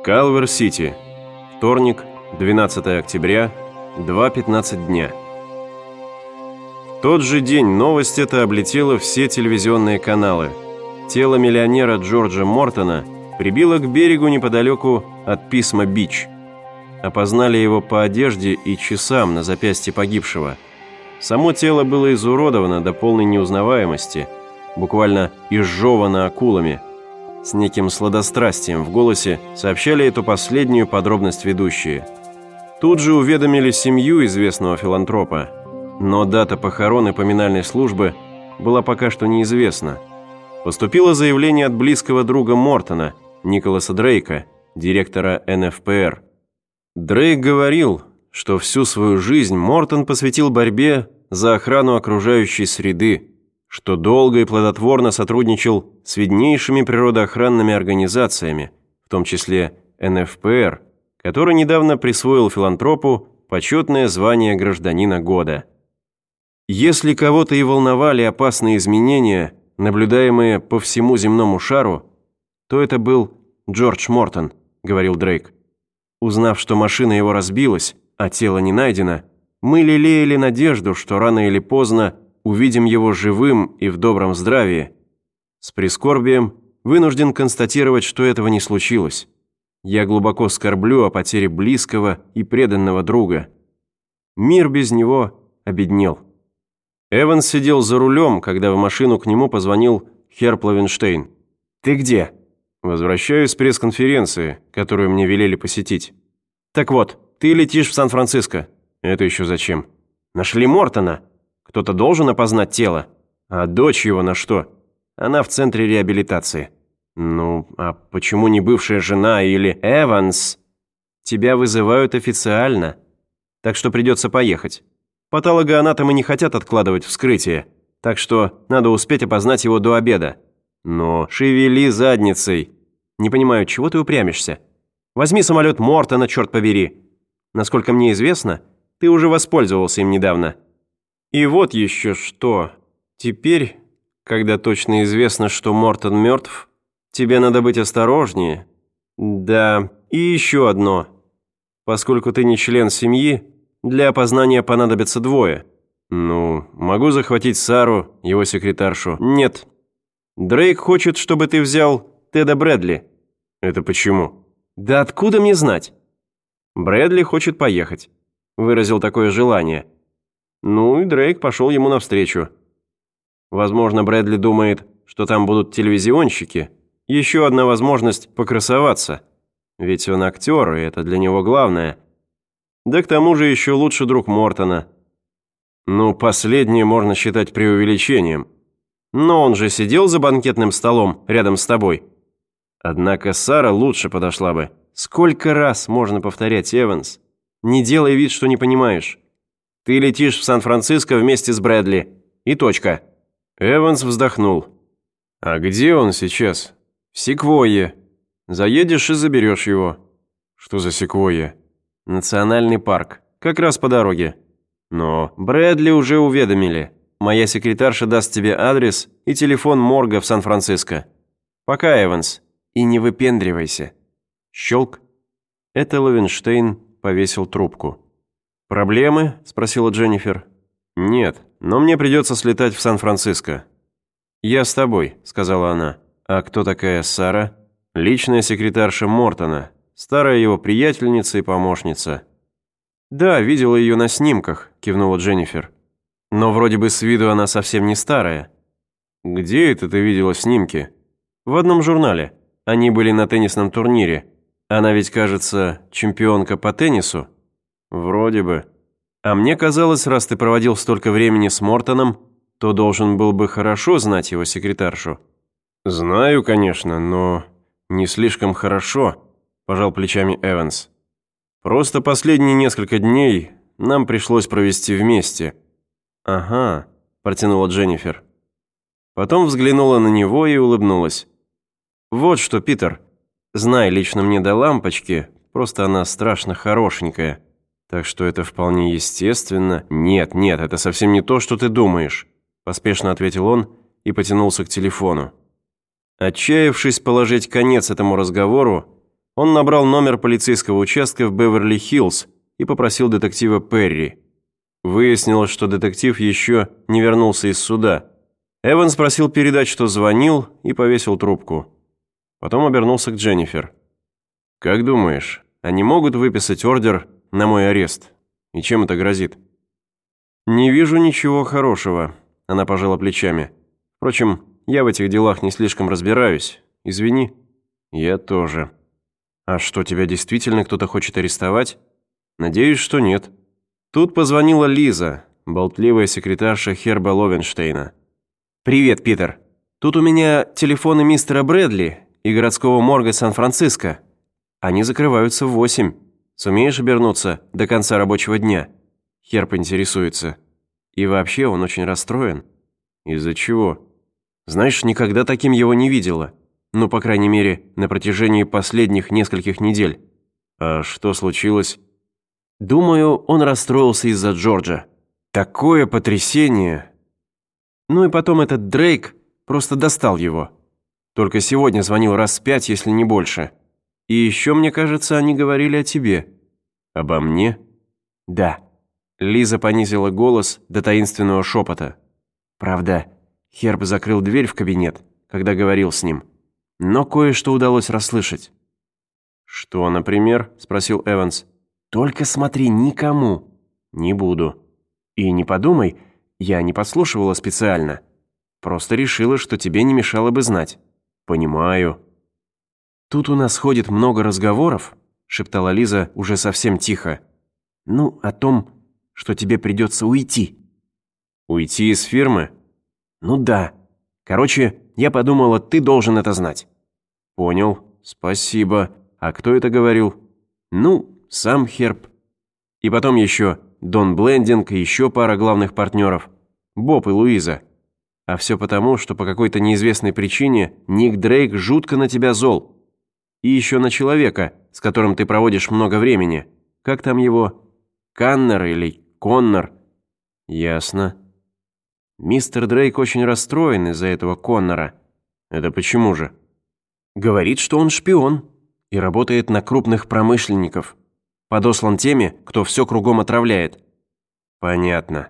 Калвер-Сити. Вторник, 12 октября, 2:15 дня. В тот же день новость эта облетела все телевизионные каналы. Тело миллионера Джорджа Мортона прибило к берегу неподалеку от Писма-Бич. Опознали его по одежде и часам на запястье погибшего. Само тело было изуродовано до полной неузнаваемости, буквально изжевано акулами. С неким сладострастием в голосе сообщали эту последнюю подробность ведущие. Тут же уведомили семью известного филантропа, но дата похорон и поминальной службы была пока что неизвестна. Поступило заявление от близкого друга Мортона, Николаса Дрейка, директора НФПР. Дрейк говорил, что всю свою жизнь Мортон посвятил борьбе за охрану окружающей среды, что долго и плодотворно сотрудничал с виднейшими природоохранными организациями, в том числе НФПР, который недавно присвоил филантропу почетное звание гражданина года. Если кого-то и волновали опасные изменения, наблюдаемые по всему земному шару, то это был Джордж Мортон, говорил Дрейк. Узнав, что машина его разбилась, а тело не найдено, мы лелеяли надежду, что рано или поздно увидим его живым и в добром здравии. С прискорбием вынужден констатировать, что этого не случилось. Я глубоко скорблю о потере близкого и преданного друга. Мир без него обеднел. Эванс сидел за рулем, когда в машину к нему позвонил Херб Лавенштейн. «Ты где?» «Возвращаюсь с пресс-конференции, которую мне велели посетить». «Так вот, ты летишь в Сан-Франциско». «Это еще зачем?» «Нашли Мортона. Кто-то должен опознать тело. А дочь его на что? Она в центре реабилитации». «Ну, а почему не бывшая жена или Эванс?» «Тебя вызывают официально, так что придется поехать. Патологоанатомы не хотят откладывать вскрытие, так что надо успеть опознать его до обеда». «Но шевели задницей. Не понимаю, чего ты упрямишься? Возьми самолет Мортона, черт побери. Насколько мне известно, ты уже воспользовался им недавно. И вот еще что. Теперь, когда точно известно, что Мортон мертв, тебе надо быть осторожнее. Да, и еще одно. Поскольку ты не член семьи, для опознания понадобится двое. Ну, могу захватить Сару, его секретаршу. Нет. Дрейк хочет, чтобы ты взял Теда Брэдли». «Это почему?» «Да откуда мне знать?» «Брэдли хочет поехать. Выразил такое желание». Ну и Дрейк пошел ему навстречу. Возможно, Брэдли думает, что там будут телевизионщики. Еще одна возможность покрасоваться. Ведь он актер, и это для него главное. Да к тому же еще лучший друг Мортона. Ну, последнее можно считать преувеличением. Но он же сидел за банкетным столом рядом с тобой. Однако Сара лучше подошла бы. Сколько раз можно повторять, Эванс? Не делай вид, что не понимаешь. Ты летишь в Сан-Франциско вместе с Брэдли. И точка». Эванс вздохнул. «А где он сейчас?» «В Секвойе. Заедешь и заберешь его». «Что за Секвойе?» «Национальный парк. Как раз по дороге». «Но Брэдли уже уведомили. Моя секретарша даст тебе адрес и телефон морга в Сан-Франциско. Пока, Эванс. И не выпендривайся». Щелк. Это Лавенштейн повесил трубку. «Проблемы?» – спросила Дженнифер. «Нет, но мне придется слетать в Сан-Франциско». «Я с тобой», – сказала она. «А кто такая Сара?» «Личная секретарша Мортона, старая его приятельница и помощница». «Да, видела ее на снимках», – кивнула Дженнифер. «Но вроде бы с виду она совсем не старая». «Где это ты видела снимки?» «В одном журнале. Они были на теннисном турнире. Она ведь, кажется, чемпионка по теннису?» «Вроде бы. А мне казалось, раз ты проводил столько времени с Мортоном, то должен был бы хорошо знать его секретаршу». «Знаю, конечно, но не слишком хорошо», – пожал плечами Эванс. «Просто последние несколько дней нам пришлось провести вместе». «Ага», – протянула Дженнифер. Потом взглянула на него и улыбнулась. «Вот что, Питер, знай, лично мне до лампочки, просто она страшно хорошенькая. Так что это вполне естественно». «Нет, это совсем не то, что ты думаешь», – поспешно ответил он и потянулся к телефону. Отчаявшись положить конец этому разговору, Он набрал номер полицейского участка в Беверли-Хиллз и попросил детектива Перри. Выяснилось, что детектив еще не вернулся из суда. Эванс просил передать, что звонил, и повесил трубку. Потом обернулся к Дженнифер. «Как думаешь, они могут выписать ордер на мой арест? И чем это грозит?» «Не вижу ничего хорошего», — она пожала плечами. «Впрочем, я в этих делах не слишком разбираюсь. Извини». «Я тоже». «А что, тебя действительно кто-то хочет арестовать?» «Надеюсь, что нет». Тут позвонила Лиза, болтливая секретарша Херба Ловенштейна. «Привет, Питер. Тут у меня телефоны мистера Брэдли и городского морга Сан-Франциско. Они закрываются в 8. Сумеешь обернуться до конца рабочего дня?» Херб интересуется. И вообще он очень расстроен. «Из-за чего?» «Знаешь, никогда таким его не видела. Ну, по крайней мере, на протяжении последних нескольких недель». «А что случилось?» «Думаю, он расстроился из-за Джорджа. Такое потрясение!» Ну и потом этот Дрейк просто достал его. Только сегодня звонил раз 5, если не больше. И еще, мне кажется, они говорили о тебе». «Обо мне?» «Да». Лиза понизила голос до таинственного шепота. Правда, Херб закрыл дверь в кабинет, когда говорил с ним. Но кое-что удалось расслышать. «Что, например?» – спросил Эванс. «Только смотри, никому». «Не буду». «И не подумай, я не подслушивала специально. Просто решила, что тебе не мешало бы знать». «Понимаю». «Тут у нас ходит много разговоров», – шептала Лиза уже совсем тихо. «Ну, о том, что тебе придется уйти». «Уйти из фирмы?» «Ну да. Короче, я подумала, ты должен это знать». «Понял. Спасибо. А кто это говорил?» «Ну, сам Херб. И потом еще Дон Блендинг и еще пара главных партнеров. Боб и Луиза. А все потому, что по какой-то неизвестной причине Ник Дрейк жутко на тебя зол. И еще на человека, с которым ты проводишь много времени. Как там его? Каннер или Коннор?» «Ясно». «Мистер Дрейк очень расстроен из-за этого Коннора». «Это почему же?» «Говорит, что он шпион и работает на крупных промышленников. Подослан теми, кто все кругом отравляет». «Понятно».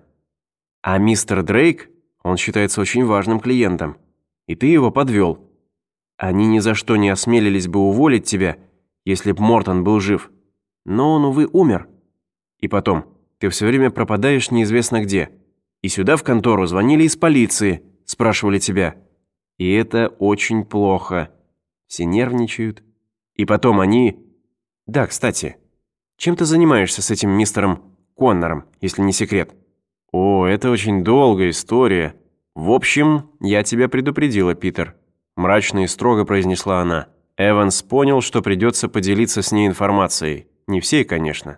«А мистер Дрейк, он считается очень важным клиентом. И ты его подвел. Они ни за что не осмелились бы уволить тебя, если б Мортон был жив. Но он, увы, умер. И потом, ты все время пропадаешь неизвестно где. И сюда в контору звонили из полиции, спрашивали тебя. И это очень плохо. Все нервничают. И потом они... Да, кстати, чем ты занимаешься с этим мистером Коннором, если не секрет?» «О, это очень долгая история. В общем, я тебя предупредила, Питер», – мрачно и строго произнесла она. Эванс понял, что придется поделиться с ней информацией. Не всей, конечно.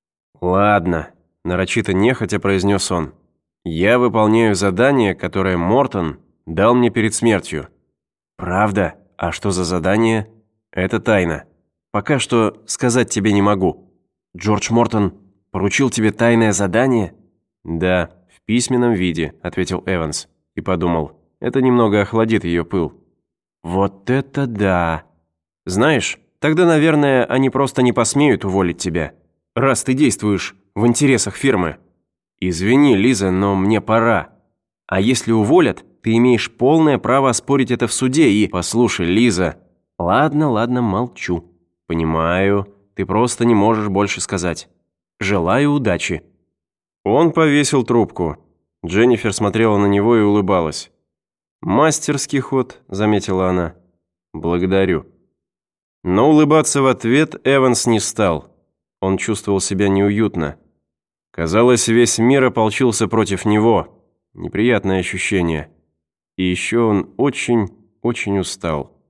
«Ладно», – нарочито нехотя произнес он. «Я выполняю задание, которое Мортон дал мне перед смертью». «Правда? А что за задание?» «Это тайна. Пока что сказать тебе не могу». «Джордж Мортон поручил тебе тайное задание?» «Да, в письменном виде», – ответил Эванс. И подумал, это немного охладит ее пыл. «Вот это да! Знаешь, тогда, наверное, они просто не посмеют уволить тебя, раз ты действуешь в интересах фирмы. Извини, Лиза, но мне пора. А если уволят, ты имеешь полное право оспорить это в суде и... Послушай, Лиза...» Ладно, молчу. Понимаю, ты просто не можешь больше сказать. Желаю удачи». Он повесил трубку. Дженнифер смотрела на него и улыбалась. «Мастерский ход», — заметила она. «Благодарю». Но улыбаться в ответ Эванс не стал. Он чувствовал себя неуютно. Казалось, весь мир ополчился против него. Неприятное ощущение. И еще он очень устал.